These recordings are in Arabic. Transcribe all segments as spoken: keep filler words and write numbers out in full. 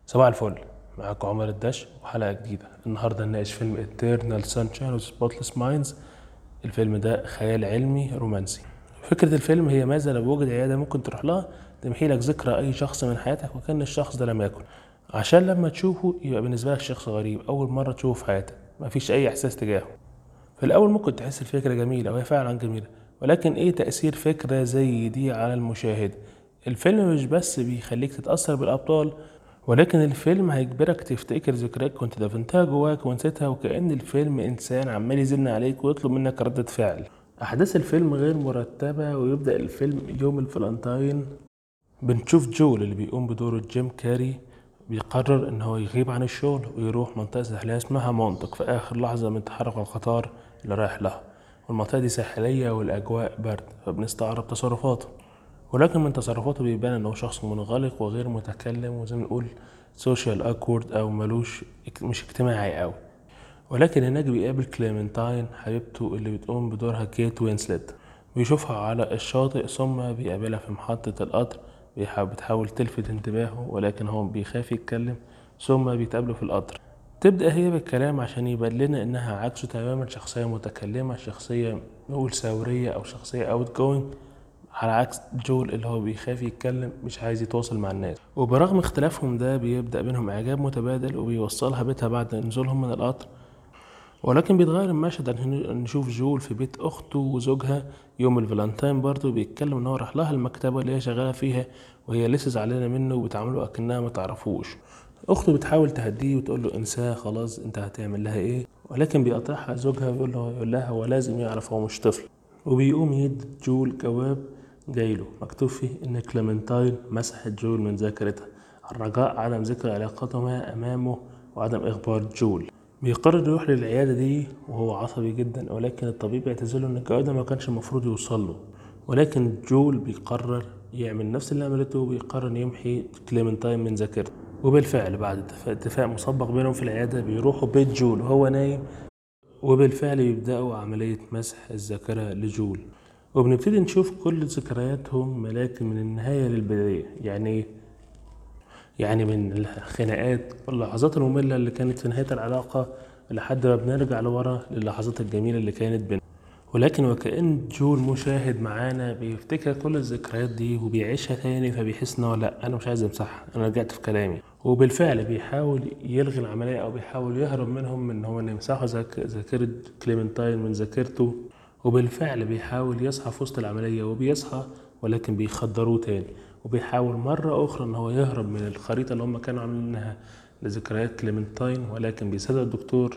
صباح الفل. معاكم عمر الدش وحلقة جديدة. النهاردة نناقش فيلم Eternal Sunshine of the Spotless Minds. الفيلم ده خيال علمي رومانسي. فكرة الفيلم هي ماذا لو وجد عيادة ممكن تروح لها تمحي لك ذكرى أي شخص من حياتك وكان الشخص ده لم يكن، عشان لما تشوفه يبقى بالنسبة لك شخص غريب أول مرة تشوفه في حياتك، مفيش أي إحساس تجاهه. في الأول ممكن تحس الفكرة جميلة وهي فعلا جميلة، ولكن إيه تأثير فكرة زي دي على المشاهد؟ الفيلم مش بس بيخليك تتأثر بالأبطال، ولكن الفيلم هيجبرك تفتكر ذكريات كنت دفنتها جواك ونسيتها، وكأن الفيلم إنسان عمال يزن عليك ويطلب منك ردة فعل. أحداث الفيلم غير مرتبة، ويبدأ الفيلم يوم الفالنتاين. بنشوف جول اللي بيقوم بدور جيم كاري بيقرر ان هو يغيب عن الشغل ويروح منطقة ساحلية اسمها مونتك في اخر لحظة من تحرك القطار اللي رايح لها، والمنطقة دي ساحلية والاجواء برد، فبنستغرب تصرفاته، ولكن من تصرفاته بيبان انه شخص منغلق وغير متكلم، وزي ما نقول سوشيال اكورد او ملوش مش اجتماعي قوي. ولكن هناك بيقابل كليمنتاين حبيبته اللي بتقوم بدورها كيت وينسلت، بيشوفها على الشاطئ ثم بيقابلها في محطة القطر. بيحاول بتحاول تلفت انتباهه ولكن هو بيخاف يتكلم، ثم بيتقابلوا في القطر. تبدأ هي بالكلام عشان يبان لنا انها عكسه تماما، شخصية متكلمة، شخصية نقول ثورية او شخصية اوت جوينج، على عكس جول اللي هو بيخاف يتكلم مش عايز يتواصل مع الناس. وبرغم اختلافهم ده بيبدأ بينهم إعجاب متبادل، وبيوصلها بيتها بعد نزولهم من القطر. ولكن بيتغير المشهد عشان نشوف جول في بيت أخته وزوجها يوم الفالنتاين، برضه بيتكلم إن هو راح لها المكتبة اللي هي شغالة فيها وهي لسه زعلانة منه وبتعامله أكنها ما تعرفوش. أخته بتحاول تهديه وتقول له انساه خلاص، أنت هتعمل لها إيه؟ ولكن بيقطعها زوجها ويقول له يقول لها هو لازم يعرف هو مش طفل. وبيقوم يد جول جواب جايله مكتوب فيه إن كليمنتاين مسحت جول من ذاكرتها، الرجاء عدم ذكر علاقتهما أمامه وعدم إخبار جول. بيقرر يروح للعيادة دي وهو عصبي جدا، ولكن الطبيب يعتذرله ان الجواب ده ما كانش المفروض يوصل له. ولكن جول بيقرر يعمل نفس اللي عملته وبيقرر يمحي كليمنتاين من ذاكرته. وبالفعل بعد اتفاق, اتفاق مسبق بينهم في العيادة بيروحوا بيت جول وهو نايم، وبالفعل يبدأوا عملية مسح الذاكرة لجول. وبنبتدي نشوف كل ذكرياتهم ملاك من النهاية للبداية. يعني يعني من الخناقات واللحظات المملة اللي كانت في نهاية العلاقة لحد ما بنرجع لورا للحظات الجميلة اللي كانت بينهم. ولكن وكأن جول مشاهد معانا بيفتكر كل الذكريات دي وبيعيشها تاني، فبيحس ان هو لا انا مش عايز امسحها، انا رجعت في كلامي. وبالفعل بيحاول يلغي العملية او بيحاول يهرب منهم من هو ان يمسحوا ذاك- ذاكرة كليمنتاين من ذاكرته. وبالفعل بيحاول يصحى في وسط العملية وبيصحى، ولكن بيخدروه تاني. وبيحاول مرة أخرى إن هو يهرب من الخريطة اللي هم كانوا عاملينها لذكريات كليمنتاين، ولكن بيصدق الدكتور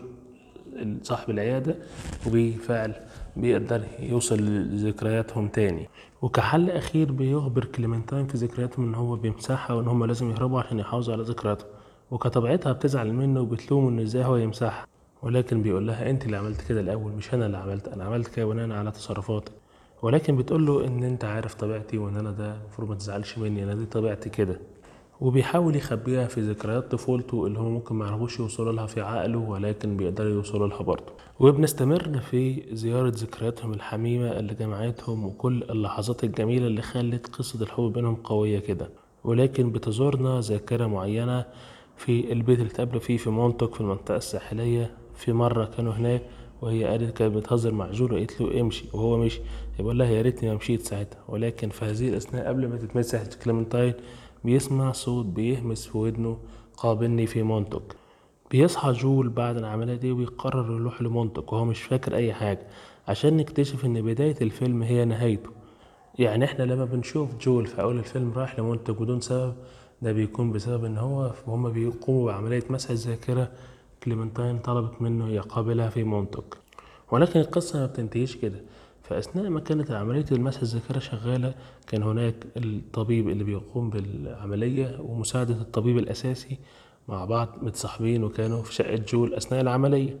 صاحب العيادة وبالفعل بيقدر يوصل لذكرياتهم تاني. وكحل أخير بيخبر كليمنتاين في ذكرياتهم إن هو بيمسحها وإن هم لازم يهربوا عشان يحافظوا على ذكرياتهم. وكطبيعتها بتزعل منه وبتلومه إن إزاي هو يمسحها، ولكن بيقول لها أنت اللي عملت كده الأول مش أنا اللي عملت، أنا عملت كده بناء على تصرفاتي. ولكن بتقول له إن أنت عارف طبيعتي وإن أنا ده المفروض ما تزعلش مني، أنا دي طبيعتي كده. وبيحاول يخبيها في ذكريات طفولته اللي هم ممكن ما يعرفوش يوصلوا لها في عقله، ولكن بيقدروا يوصلوا لها برضه. وبنستمر في زيارة ذكرياتهم الحميمة اللي جمعتهم وكل اللحظات الجميلة اللي خلت قصة الحب بينهم قوية كده. ولكن بتزورنا ذاكرة معينة في البيت اللي اتقابلوا فيه في مونتك في المنطقة الساحلية. في مرة كانوا هناك وهي قالت كانت بتهزر مع جول وقالت له امشي وهو مشي، يقول لها يا ريتني ما مشيت ساعتها. ولكن في هذه الأثناء قبل ما تتمسح كليمنتاين بيسمع صوت بيهمس في ودنه قابلني في مونتك. بيصحى جول بعد العملية دي وبيقرر يروح لمونتك وهو مش فاكر أي حاجة، عشان نكتشف إن بداية الفيلم هي نهايته. يعني احنا لما بنشوف جول في أول الفيلم رايح لمونتك بدون سبب، ده بيكون بسبب إن هو وهما بيقوموا بعملية مسح الذاكرة كليمنتاين طلبت منه يقابلها في مونتك. ولكن القصة ما بتنتهيش كده. فأثناء ما كانت عملية المسح الذاكرة شغالة كان هناك الطبيب اللي بيقوم بالعملية ومساعدة الطبيب الأساسي مع بعض متصاحبين، وكانوا في شقة جول أثناء العملية.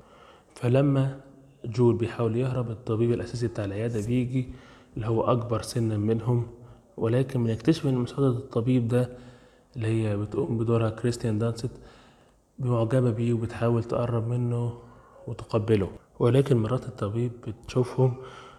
فلما جول بيحاول يهرب الطبيب الأساسي بتاع العيادة بيجي اللي هو أكبر سنا منهم، ولكن بنكتشف إن مساعدة الطبيب ده اللي هي بتقوم بدورها كريستيان دانست معجبة بيه وبتحاول تقرب منه وتقبله. ولكن مرات الطبيب بتشوفهم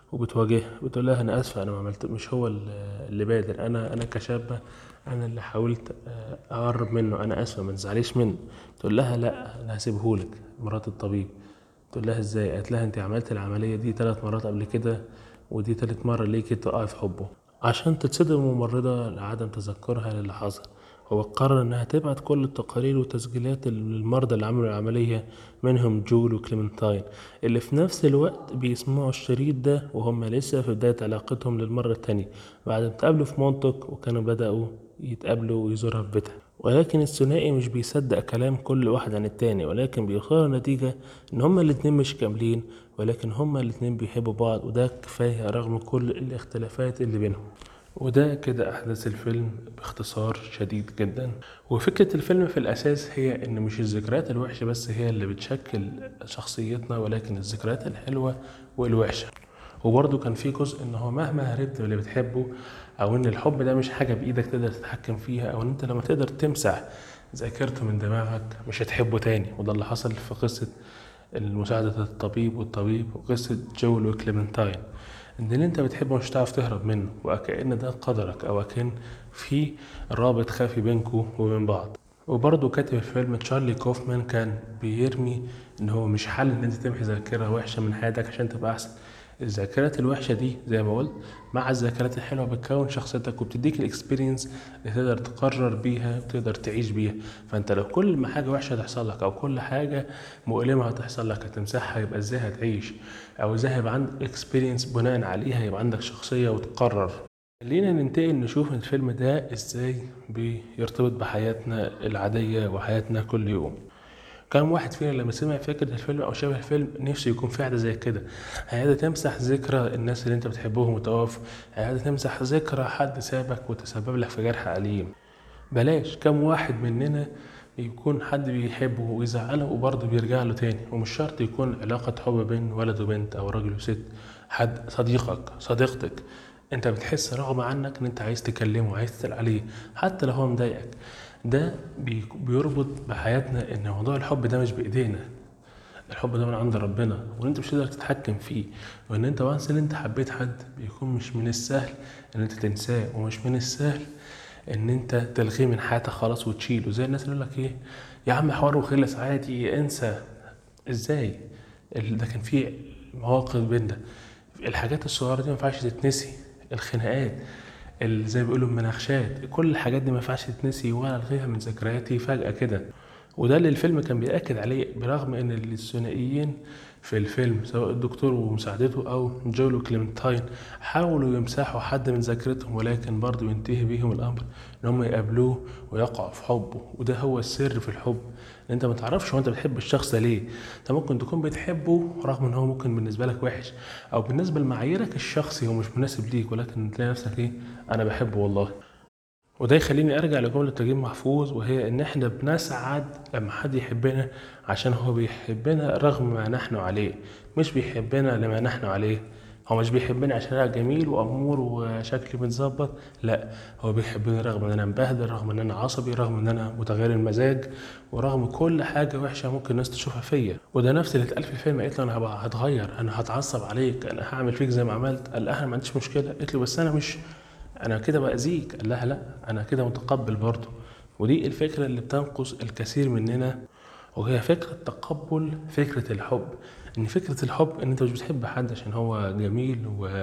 وبتواجهها، بتقول لها انا اسفه، انا ما عملت، مش هو اللي اللي بادر، انا انا كشابه انا اللي حاولت آه، اقرب منه، انا اسفه ما تزعليش منه. تقول لها لا انا هسيبهولك، مرات الطبيب. تقول لها ازاي؟ قالت لها انت عملت العمليه دي ثلاث مرات قبل كده، ودي تالت مره ليكي تقعي في حبه. عشان تتصدم الممرضه لعدم تذكرها للي حصل، هو قرر انها تبعت كل التقارير والتسجيلات للمرضى اللي عملوا العمليه، منهم جول وكليمنتاين، اللي في نفس الوقت بيسمعوا الشريط ده وهم لسه في بداية علاقتهم للمرة التانية، بعد ما اتقابلوا في منطق وكانوا بدأوا يتقابلوا ويزورها في بيتها. ولكن الثنائي مش بيصدق كلام كل واحد عن التاني، ولكن بيوصلوا نتيجة ان هما الاتنين مش كاملين، ولكن هما الاتنين بيحبوا بعض، وده كفاية رغم كل الاختلافات اللي بينهم. وده كده أحداث الفيلم باختصار شديد جدا. وفكرة الفيلم في الأساس هي إن مش الذكريات الوحشة بس هي اللي بتشكل شخصيتنا، ولكن الذكريات الحلوة والوحشة. وبرضه كان في جزء إن هو مهما هربت من اللي بتحبه، أو إن الحب ده مش حاجة بإيدك تقدر تتحكم فيها، أو إن أنت لما تقدر تمسح ذاكرته من دماغك مش هتحبه تاني. وده اللي حصل في قصة المساعدة الطبيب والطبيب، وقصة جول وكليمنتاين، ان اللي انت بتحبه مش هتعرف تهرب منه، وكأن ده قدرك، او كأن في رابط خافي بينكوا وبين بعض. وبرضه كاتب الفيلم تشارلي كوفمان كان بيرمي ان هو مش حل ان انت تمحي ذاكرة وحشة من حياتك عشان تبقى احسن. الذاكرات الوحشة دي زي ما قلت مع الذاكرات الحلوة بتكون شخصيتك، وبتديك الاكسبيرينس اللي تقدر تقرر بيها وتقدر تعيش بيها. فانت لو كل ما حاجة وحشة تحصل لك، او كل حاجة مؤلمة هتحصل لك هتمسحها، يبقى ازاي هتعيش؟ او ازاي هيبقى عندك اكسبيرينس بناء عليها يبقى عندك شخصية وتقرر؟ خلينا ننتقل نشوف الفيلم ده ازاي بيرتبط بحياتنا العادية وحياتنا كل يوم. كم واحد فينا لما سمع فكرة الفيلم أو شبه الفيلم نفسه يكون في عادة زي كده؟ عادة تمسح ذكرى الناس اللي أنت بتحبهم وتوفوا، عادة تمسح ذكرى حد سابك وتسبب لك في جرح أليم. بلاش، كم واحد مننا يكون حد بيحبه ويزعله وبرضه بيرجع له تاني؟ ومش شرط يكون علاقة حب بين ولد وبنت أو راجل وست، حد صديقك صديقتك انت بتحس رغم عنك ان انت عايز تكلمه، عايز تسأل عليه حتى لو هو مضايقك. ده بي- بيربط بحياتنا ان موضوع الحب ده مش بايدينا، الحب ده من عند ربنا، وان انت مش تقدر تتحكم فيه. وان انت وانس ان انت حبيت حد بيكون مش من السهل ان انت تنساه، ومش من السهل ان انت تلغيه من حياتك خلاص وتشيله. زي الناس اللي يقول لك ايه، يا عم حوار وخلص عادي انسى. ازاي؟ ال- ده كان فيه مواقف بينا، الحاجات الصغيره دي ما ينفعش تتنسي. الخناقات، ال- زي ما بيقولوا المناقشات، كل الحاجات دي ما ينفعش تتنسي ولا الغيها من ذكرياتي فجاه كده. وده اللي الفيلم كان بيأكد عليه، برغم ان الثنائيين في الفيلم سواء الدكتور ومساعدته او جول وكليمنتاين حاولوا يمسحوا حد من ذاكرتهم، ولكن برضه ينتهي بيهم الامر ان هم يقابلوه ويقعوا في حبه. وده هو السر في الحب، ان انت ما تعرفش هو انت بتحب الشخص ده ليه. انت ممكن تكون بتحبه رغم ان هو ممكن بالنسبه لك وحش، او بالنسبه لمعاييرك الشخصي هو مش مناسب ليك، ولكن تلاقي نفسك ايه، انا بحبه والله. وده يخليني ارجع لجملة نجيب محفوظ، وهي ان احنا بنسعد لما حد يحبنا عشان هو بيحبنا رغم ما نحن عليه، مش بيحبنا لما نحن عليه. هو مش بيحبني عشان انا جميل وامور وشكلي متظبط، لا، هو بيحبني رغم ان انا مبهدل، رغم ان انا عصبي، رغم ان انا متغير المزاج، ورغم كل حاجه وحشه ممكن الناس تشوفها فيا. وده نفس اللي اتقال في الفيلم، قالت له انا هبقى هتغير، انا هتعصب عليك، انا هعمل فيك زي ما عملت. قال لها انا ما عنديش مشكله، قالت له بس انا مش، انا كده باذيك. قال لها لا، انا كده متقبل برضه. ودي الفكره اللي بتنقص الكثير مننا، وهي فكره تقبل فكره الحب. ان فكره الحب ان انت مش بتحب حد عشان هو جميل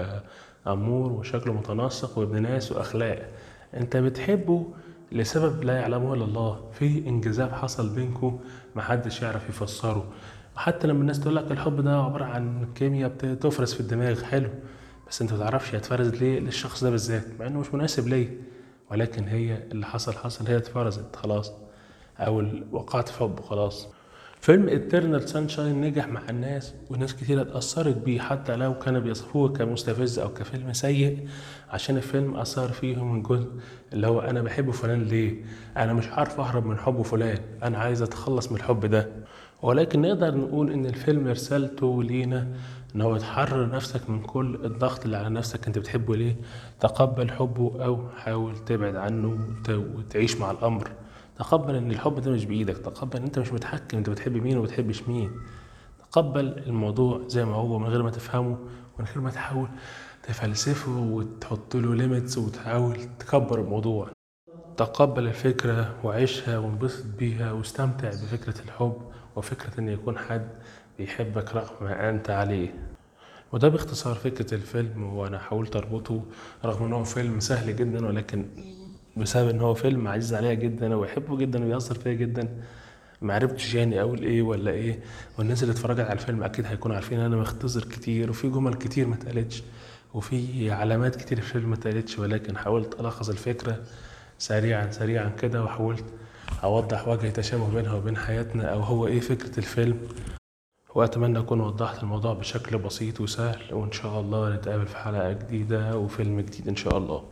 وامور وشكله متناسق وابن ناس واخلاق، انت بتحبه لسبب لا يعلمه الا الله، في انجذاب حصل بينكم محدش يعرف يفسره. حتى لما الناس تقول لك الحب ده عباره عن كيمياء بتفرز في الدماغ، حلو، بس انت متعرفش هي اتفرزت ليه للشخص ده بالذات مع انه مش مناسب ليه، ولكن هي اللي حصل حصل، هي اتفرزت خلاص، او ال- وقعت في حب خلاص. فيلم Eternal Sunshine نجح مع الناس، وناس كتيرة اتأثرت بيه حتى لو كانوا بيصفوه كمستفز أو كفيلم سيء، عشان الفيلم أثر فيهم من جزء اللي هو أنا بحب فلان ليه؟ أنا مش عارف أهرب من حب فلان، أنا عايز أتخلص من الحب ده. ولكن نقدر نقول إن الفيلم رسالته لينا إن هو تحرر نفسك من كل الضغط اللي على نفسك، أنت بتحبه ليه؟ تقبل حبه أو حاول تبعد عنه وت- وتعيش مع الأمر. تقبل ان الحب ده مش بايدك، تقبل ان انت مش متحكم انت بتحب مين وما بتحبش مين، تقبل الموضوع زي ما هو من غير ما تفهمه، ومن غير ما تحاول تفلسفه وتحط له ليميتس وتحاول تكبر الموضوع. تقبل الفكرة وعيشها وانبسط بيها واستمتع بفكرة الحب وفكرة ان يكون حد بيحبك رغم ما انت عليه. وده باختصار فكرة الفيلم، وانا حاولت اربطه رغم ان هو فيلم سهل جدا، ولكن بسبب ان هو فيلم عزيز عليا جدا وبحبه جدا وبيأثر فيا جدا معرفتش يعني اقول ايه ولا ايه. والناس اللي اتفرجت على الفيلم اكيد هيكونوا عارفين ان انا مختصر كتير وفي جمل كتير ما اتقالتش وفي علامات كتير في الفيلم ما اتقالتش، ولكن حاولت الخص الفكرة سريعا سريعا كده، وحاولت اوضح وجه تشابه بينها وبين حياتنا او هو ايه فكرة الفيلم. واتمنى اكون وضحت الموضوع بشكل بسيط وسهل، وان شاء الله نتقابل في حلقة جديدة وفيلم جديد ان شاء الله.